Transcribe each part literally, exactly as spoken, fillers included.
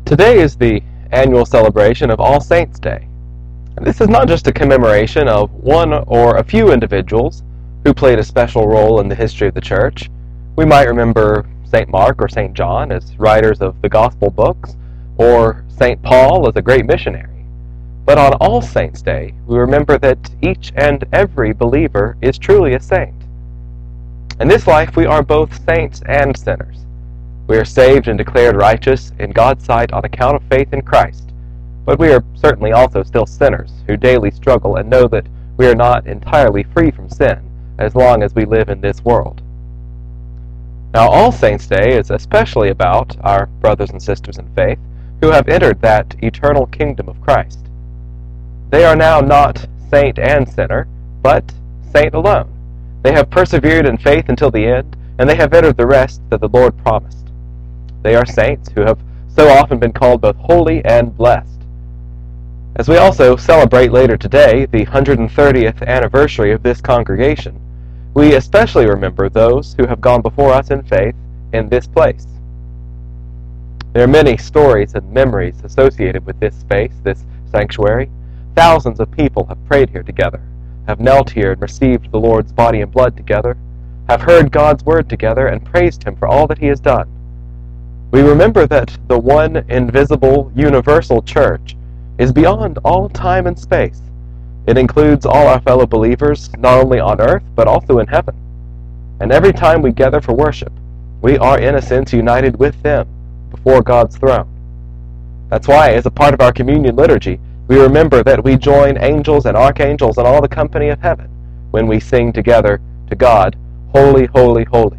Today is the annual celebration of All Saints' Day. And this is not just a commemoration of one or a few individuals who played a special role in the history of the Church. We might remember Saint Mark or Saint John as writers of the Gospel books, or Saint Paul as a great missionary. But on All Saints' Day, we remember that each and every believer is truly a saint. In this life, we are both saints and sinners. We are saved and declared righteous in God's sight on account of faith in Christ, but we are certainly also still sinners who daily struggle and know that we are not entirely free from sin as long as we live in this world. Now, All Saints' Day is especially about our brothers and sisters in faith who have entered that eternal kingdom of Christ. They are now not saint and sinner, but saint alone. They have persevered in faith until the end, and they have entered the rest that the Lord promised. They are saints who have so often been called both holy and blessed. As we also celebrate later today the one hundred thirtieth anniversary of this congregation, we especially remember those who have gone before us in faith in this place. There are many stories and memories associated with this space, this sanctuary. Thousands of people have prayed here together, have knelt here and received the Lord's body and blood together, have heard God's word together and praised Him for all that He has done. We remember that the one invisible, universal church is beyond all time and space. It includes all our fellow believers, not only on earth, but also in heaven. And every time we gather for worship, we are in a sense united with them before God's throne. That's why, as a part of our communion liturgy, we remember that we join angels and archangels and all the company of heaven when we sing together to God, Holy, Holy, Holy.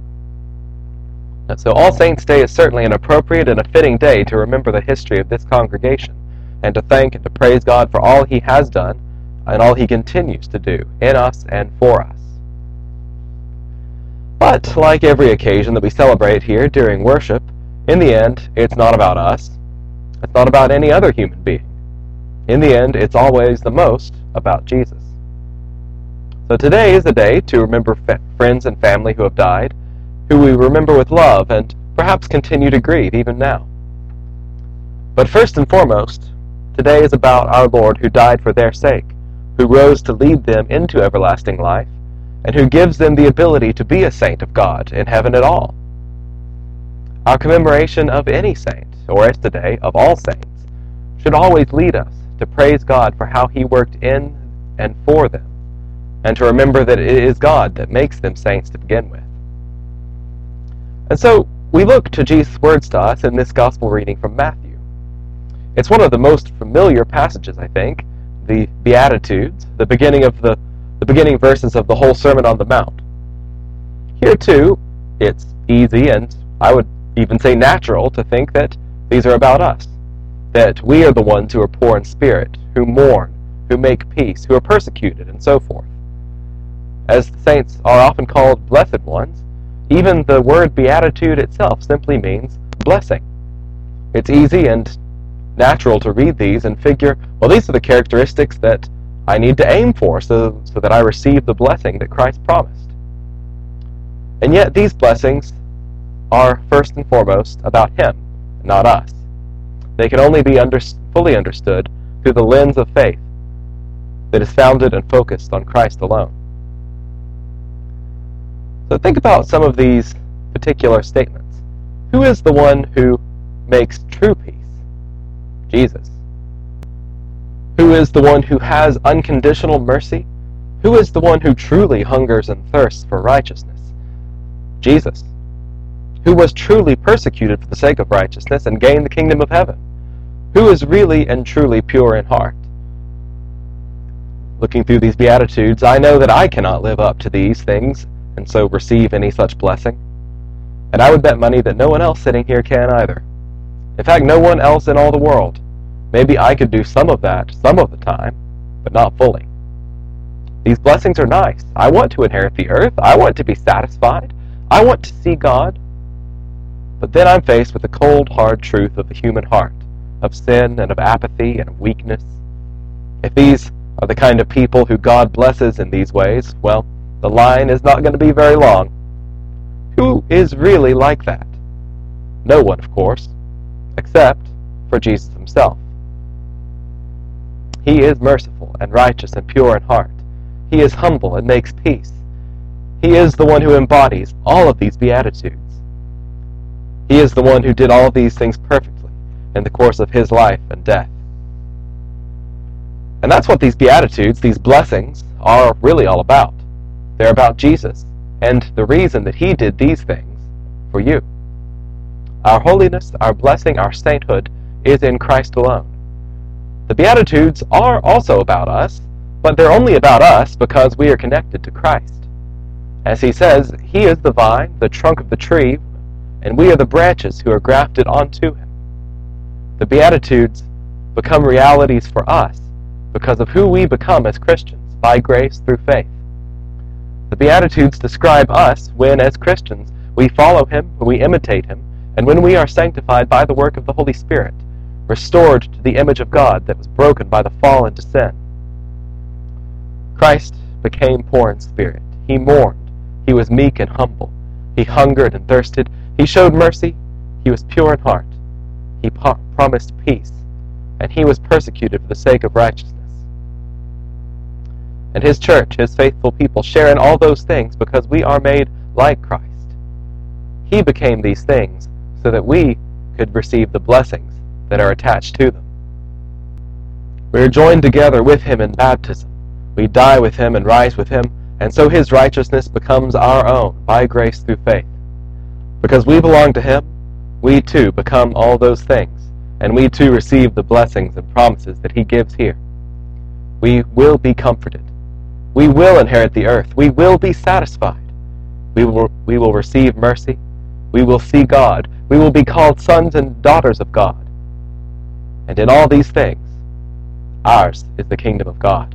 So All Saints' Day is certainly an appropriate and a fitting day to remember the history of this congregation and to thank and to praise God for all He has done and all He continues to do in us and for us. But like every occasion that we celebrate here during worship, in the end, it's not about us. It's not about any other human being. In the end, it's always the most about Jesus. So today is a day to remember fa- friends and family who have died, who we remember with love and perhaps continue to grieve even now. But first and foremost, today is about our Lord who died for their sake, who rose to lead them into everlasting life, and who gives them the ability to be a saint of God in heaven at all. Our commemoration of any saint, or as today, of all saints, should always lead us to praise God for how He worked in and for them, and to remember that it is God that makes them saints to begin with. And so we look to Jesus' words to us in this gospel reading from Matthew. It's one of the most familiar passages, I think, the Beatitudes, the beginning of the, the beginning verses of the whole Sermon on the Mount. Here, too, it's easy and I would even say natural to think that these are about us, that we are the ones who are poor in spirit, who mourn, who make peace, who are persecuted, and so forth. As the saints are often called blessed ones, even the word beatitude itself simply means blessing. It's easy and natural to read these and figure, well, these are the characteristics that I need to aim for so, so that I receive the blessing that Christ promised. And yet these blessings are first and foremost about Him, not us. They can only be under, fully understood through the lens of faith that is founded and focused on Christ alone. So think about some of these particular statements. Who is the one who makes true peace? Jesus. Who is the one who has unconditional mercy? Who is the one who truly hungers and thirsts for righteousness? Jesus. Who was truly persecuted for the sake of righteousness and gained the kingdom of heaven? Who is really and truly pure in heart? Looking through these Beatitudes, I know that I cannot live up to these things and so receive any such blessing. And I would bet money that no one else sitting here can either. In fact, no one else in all the world. Maybe I could do some of that some of the time, but not fully. These blessings are nice. I want to inherit the earth. I want to be satisfied. I want to see God. But then I'm faced with the cold, hard truth of the human heart, of sin and of apathy and of weakness. If these are the kind of people who God blesses in these ways, well, the line is not going to be very long. Who is really like that? No one, of course, except for Jesus himself. He is merciful and righteous and pure in heart. He is humble and makes peace. He is the one who embodies all of these Beatitudes. He is the one who did all of these things perfectly in the course of his life and death. And that's what these Beatitudes, these blessings, are really all about. They're about Jesus and the reason that he did these things for you. Our holiness, our blessing, our sainthood is in Christ alone. The Beatitudes are also about us, but they're only about us because we are connected to Christ. As he says, he is the vine, the trunk of the tree, and we are the branches who are grafted onto him. The Beatitudes become realities for us because of who we become as Christians, by grace through faith. The Beatitudes describe us when, as Christians, we follow him, when we imitate him, and when we are sanctified by the work of the Holy Spirit, restored to the image of God that was broken by the fall into sin. Christ became poor in spirit. He mourned. He was meek and humble. He hungered and thirsted. He showed mercy. He was pure in heart. He po- promised peace. And he was persecuted for the sake of righteousness. And his church, his faithful people, share in all those things because we are made like Christ. He became these things so that we could receive the blessings that are attached to them. We are joined together with him in baptism. We die with him and rise with him, and so his righteousness becomes our own by grace through faith. Because we belong to him, we too become all those things, and we too receive the blessings and promises that he gives here. We will be comforted. We will inherit the earth. We will be satisfied. We will, we will receive mercy. We will see God. We will be called sons and daughters of God. And in all these things, ours is the kingdom of God.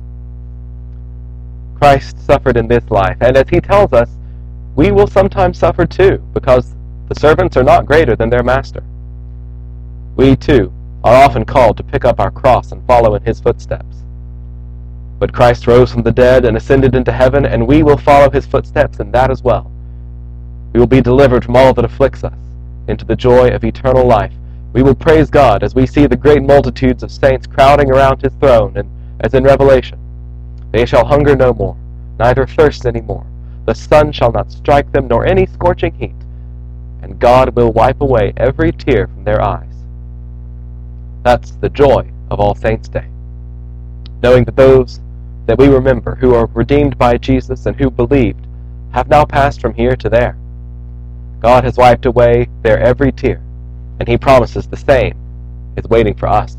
Christ suffered in this life, and as he tells us, we will sometimes suffer too, because the servants are not greater than their master. We too are often called to pick up our cross and follow in his footsteps. But Christ rose from the dead and ascended into heaven, and we will follow his footsteps in that as well. We will be delivered from all that afflicts us into the joy of eternal life. We will praise God as we see the great multitudes of saints crowding around his throne, and as in Revelation, they shall hunger no more, neither thirst any more. The sun shall not strike them, nor any scorching heat, and God will wipe away every tear from their eyes. That's the joy of All Saints' Day, knowing that those that we remember who are redeemed by Jesus and who believed have now passed from here to there. God has wiped away their every tear, and he promises the same is waiting for us.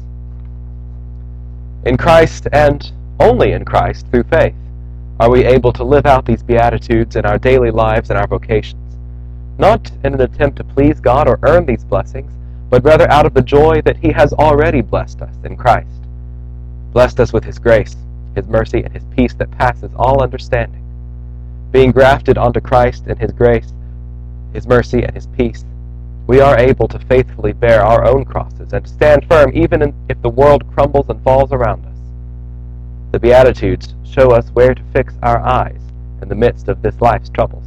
In Christ, and only in Christ, through faith, are we able to live out these Beatitudes in our daily lives and our vocations, not in an attempt to please God or earn these blessings, but rather out of the joy that he has already blessed us in Christ, blessed us with his grace, his mercy, and his peace that passes all understanding. Being grafted onto Christ and his grace, his mercy, and his peace, we are able to faithfully bear our own crosses and to stand firm even if the world crumbles and falls around us. The Beatitudes show us where to fix our eyes in the midst of this life's troubles.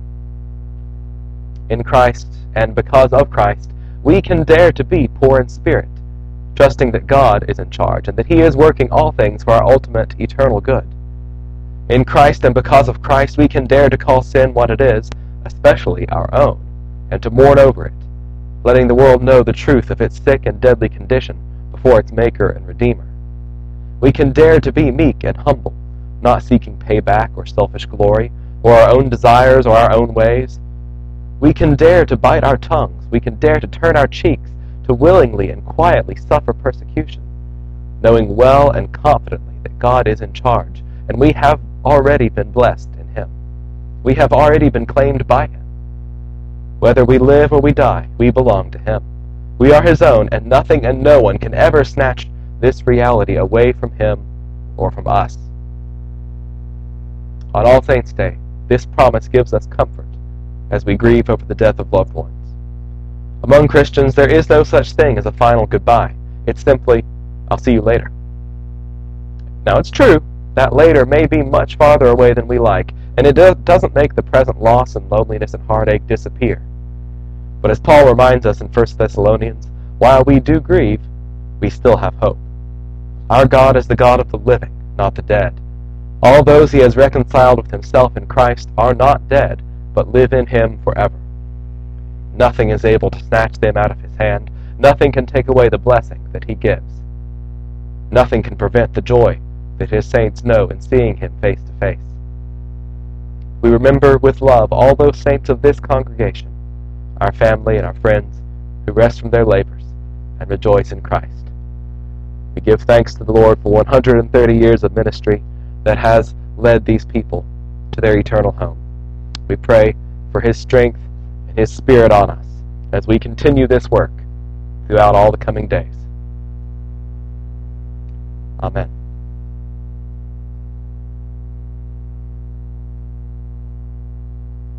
In Christ, and because of Christ, we can dare to be poor in spirit, trusting that God is in charge and that he is working all things for our ultimate eternal good. In Christ, and because of Christ, we can dare to call sin what it is, especially our own, and to mourn over it, letting the world know the truth of its sick and deadly condition before its Maker and Redeemer. We can dare to be meek and humble, not seeking payback or selfish glory, or our own desires or our own ways. We can dare to bite our tongues. We can dare to turn our cheeks, to willingly and quietly suffer persecution, knowing well and confidently that God is in charge, and we have already been blessed in him. We have already been claimed by him. Whether we live or we die, we belong to him. We are his own, and nothing and no one can ever snatch this reality away from him or from us. On All Saints' Day, this promise gives us comfort as we grieve over the death of loved ones. Among Christians, there is no such thing as a final goodbye. It's simply, I'll see you later. Now, it's true that later may be much farther away than we like, and it do- doesn't make the present loss and loneliness and heartache disappear. But as Paul reminds us in First Thessalonians, while we do grieve, we still have hope. Our God is the God of the living, not the dead. All those he has reconciled with himself in Christ are not dead, but live in him forever. Nothing is able to snatch them out of his hand. Nothing can take away the blessing that he gives. Nothing can prevent the joy that his saints know in seeing him face to face. We remember with love all those saints of this congregation, our family and our friends, who rest from their labors and rejoice in Christ. We give thanks to the Lord for one hundred thirty years of ministry that has led these people to their eternal home. We pray for his strength and his Spirit on us as we continue this work throughout all the coming days. Amen.